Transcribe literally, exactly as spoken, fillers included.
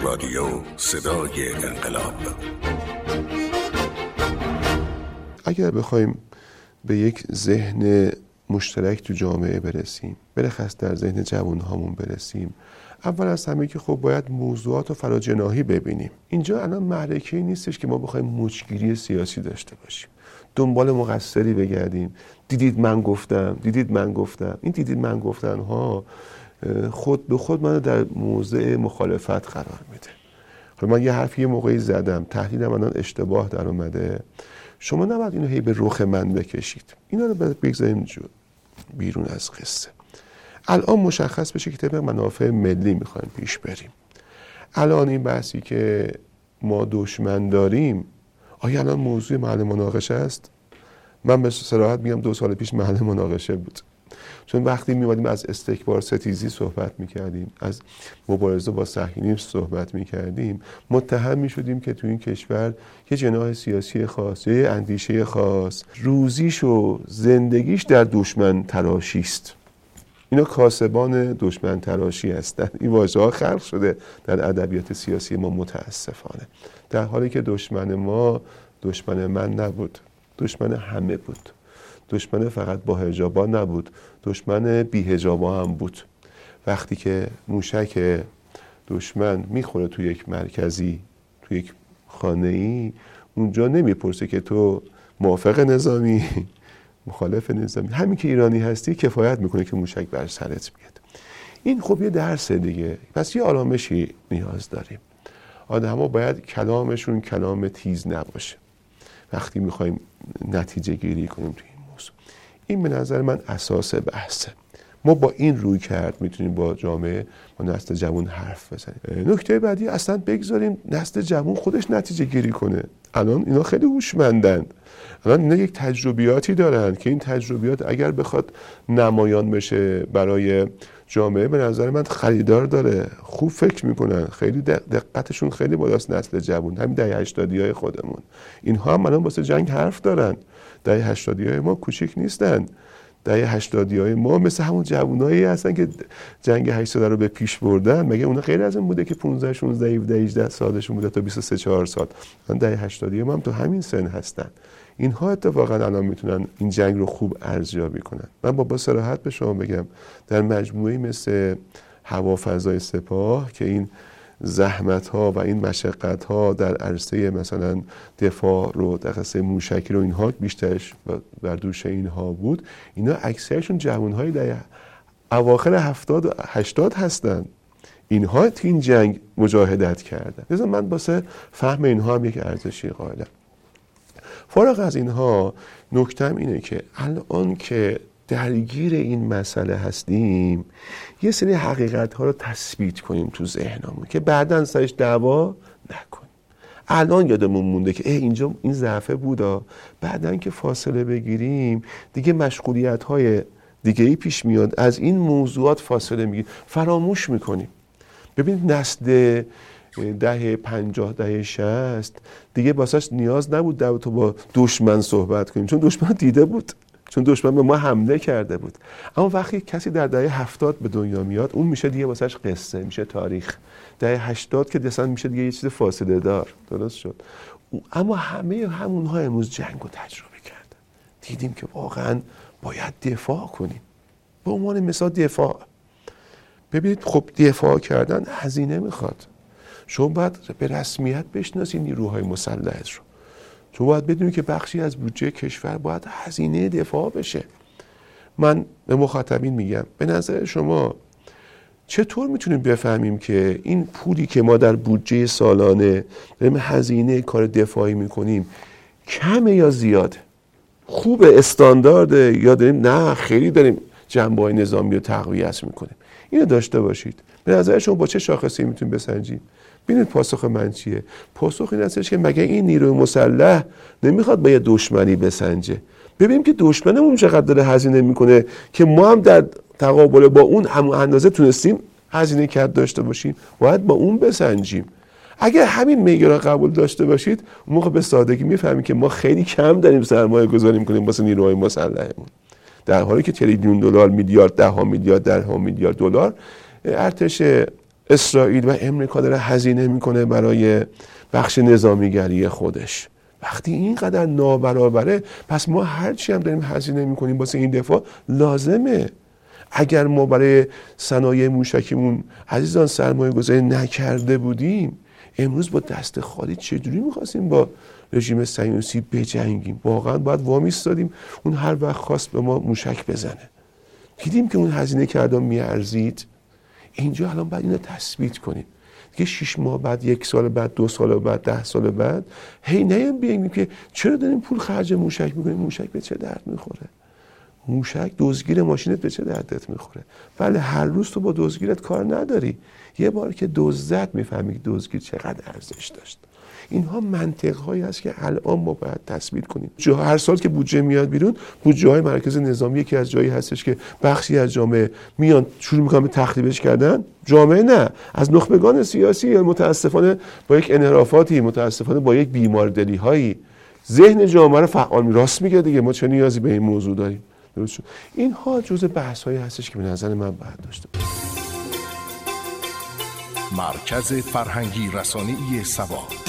رادیو صدای انقلاب. اگر بخوایم به یک ذهن مشترک تو جامعه برسیم، بلخص در ذهن جوانهامون برسیم، اول از همه که خب باید موضوعات رو فراجناحی ببینیم. اینجا الان معرکه‌ای نیستش که ما بخوایم مچگیری سیاسی داشته باشیم، دنبال مقصری بگردیم، دیدید من گفتم دیدید من گفتم این دیدید من گفتن ها خود به خود منو در موضع مخالفت قرار میده. خب من یه حرفی یه موقعی زدم، تحلیلم الان اشتباه در اومده، شما نباید اینو هی به رخ من بکشید، اینا رو بگذاریم بیرون از قصه. الان مشخص بشه که طبق منافع ملی میخوایم پیش بریم. الان این بحثی که ما دشمن داریم آیا الان موضوع محل مناقشه است؟ من به صراحت میگم دو سال پیش محل مناقشه بود، چون وقتی میومدیم از استکبار ستیزی صحبت میکردیم، از مبارزه با صهیونیسم صحبت میکردیم، متهم میشدیم که تو این کشور یه جناح سیاسی خاص، یه اندیشه خاص روزیش و زندگیش در دشمن تراشی است. اینا کاسبان دشمن تراشی هستن. این واژه ها خلق شده در ادبیات سیاسی ما متاسفانه، در حالی که دشمن ما دشمن من نبود، دشمن همه بود. دشمن فقط با حجابا نبود، دشمن بی حجابا هم بود. وقتی که موشک دشمن میخوره تو یک مرکزی، تو یک خانه‌ای، اونجا نمیپرسه که تو موافق نظامی، مخالف نظامی، همین که ایرانی هستی کفایت میکنه که موشک بر سرت بیاد. این خب یه درسه دیگه. پس یه آرامشی نیاز داریم. آدم‌ها باید کلامشون کلام تیز نباشه وقتی میخوایم نتیجه گیری کنیم توی این موضوع. این به نظر من اساس بحثه. ما با این روی کرد میتونیم با جامعه، با نسل جوان حرف بزنیم. نکته بعدی اصلا بگذاریم نسل جوان خودش نتیجه گیری کنه. الان اینا خیلی هوشمندن، الان اینا یک تجربیاتی دارن که این تجربیات اگر بخواد نمایان بشه برای جامعه به نظر من خریدار داره. خوب فکر میکنن، خیلی دقتشون خیلی بالاست. نسل جوان همین دهه هشتادی های خودمون، اینها هم الان واسه جنگ حرف دارن. دهه هشتادی های ما کوچیک نیستن. دهه هشتادی های ما مثل همون جوانایی هستن که جنگ هشتاد رو به پیش بردن. مگه اونا غیر از این بوده که پانزده شانزده هفده هجده سالشون بوده تا بیست و سه چهار سال؟ دهه هشتادی ما هم تو همین سن هستن. اینها اتفاقا الان میتونن این جنگ رو خوب ارزیابی کنن. من با با صراحت به شما بگم در مجموعه‌ای مثل هوافضای سپاه که این زحمت ها و این مشقت ها در عرصه مثلا دفاع رو، در عرصه موشکی رو، اینها بیشترش بر دوش اینها بود. اینا اکثرشون جوانهای در اواخر هفتاد و هشتاد هستن. اینها تو این جنگ مجاهدت کردن. لذا من واسه فهم اینها هم یک ارزشی قائلم. فارغ از اینها نکتم اینه که الان که درگیر این مسئله هستیم یه سری حقیقت ها رو تثبیت کنیم تو ذهنمون که بعداً سرش دعوا نکنیم. الان یادمون مونده که اینجا این ضعفه بودا، بعداً که فاصله بگیریم دیگه مشغولیت های دیگه ای پیش میاد، از این موضوعات فاصله میگیریم، فراموش میکنیم. ببینید نسل دهه پنجاه دهه شصت دیگه واسش نیاز نبود در تو با دشمن صحبت کنیم، چون دشمن دیده بود، چون دشمن به ما حمله کرده بود. اما وقتی کسی در دهه هفتاد به دنیا میاد اون میشه دیگه واسش قصه، میشه تاریخ. دهه هشتاد که دستن میشه دیگه یه چیز فاصله دار. درست شد. اما همه همونها امروز جنگ رو تجربه کردن. دیدیم که واقعا باید دفاع کنیم. به عنوان مثال دفاع، ببینید خب دفاع کردن هزینه میخواد. شما باید به رسمیت بشناسید نیروهای مسلحت رو. شما باید بدونید که بخشی از بودجه کشور باید هزینه دفاع بشه. من به مخاطبین میگم به نظر شما چطور میتونیم بفهمیم که این پولی که ما در بودجه سالانه داریم هزینه کار دفاعی میکنیم کمه یا زیاده؟ خوبه، استاندارده، یا داریم نه خیلی داریم جنبه‌های نظامی رو تقویت میکنیم؟ اینو داشته باشید. به نظر شما با چه شاخصی میتونیم بسنجیم؟ ببینید پاسخ من چیه؟ پاسخ این هستش که مگه این نیروی مسلح نمیخواد با یه دشمنی بسنجه؟ ببینیم که دشمنمون چقدر داره هزینه میکنه که ما هم در تقابل با اون همون اندازه تونستیم هزینه کرد داشته باشیم، باید با اون بسنجیم. اگر همین معیار قبول داشته باشید اون موقع به سادگی میفهمید که ما خیلی کم داریم سرمایه گذاری میکنیم واسه نیروهای مسلحمون، در حالی که تریلیون دلار، میلیارد، ده ها میلیارد، ده ها میلیارد دلار ارتش اسرائیل و امریکا داره هزینه میکنه برای بخش نظامیگری خودش. وقتی اینقدر نابرابره، پس ما هرچی هم داریم هزینه میکنیم واسه این دفاع لازمه. اگر ما برای صنایع موشکیمون عزیزان سرمایه گذاری نکرده بودیم، امروز با دست خالی چجوری میخواستیم با رژیم صهیونیستی بجنگیم؟ واقعا باید وامیستادیم اون هر وقت خواست به ما موشک بزنه. دیدیم که اون هزینه کردن میارزید. اینجا الان باید اینو تثبیت کنیم دیگه. شش ماه بعد، یک سال بعد، دو سال بعد، ده سال بعد هی نیم بیاییم که چرا داریم پول خرج موشک میکنیم؟ موشک به چه درد میخوره؟ موشک دزدگیر ماشینت به چه دردت میخوره؟ بله هر روز تو با دزدگیرت کار نداری، یه بار که دزدت میفهمی که دزدگیر چقدر ارزش داشت. اینها منطقهایی هست که الان ما باید تثبیت کنیم. هر سال که بودجه میاد بیرون، بودجه های مرکز نظامی یکی از جایی هستش که بخشی از جامعه میان شروع میکنن به تخریبش کردن. جامعه نه، از نخبگان سیاسی یا متاسفانه با یک انحرافاتی، متاسفانه با یک بیماردلی هایی ذهن جامعه رو فعال می راست میگه دیگه. ما چه نیازی به این موضوع داریم؟ درست شد. اینها جزء بحث هایی هستش که به نظر من باید داشته باشیم. مرکز فرهنگی رسانه‌ای سبا.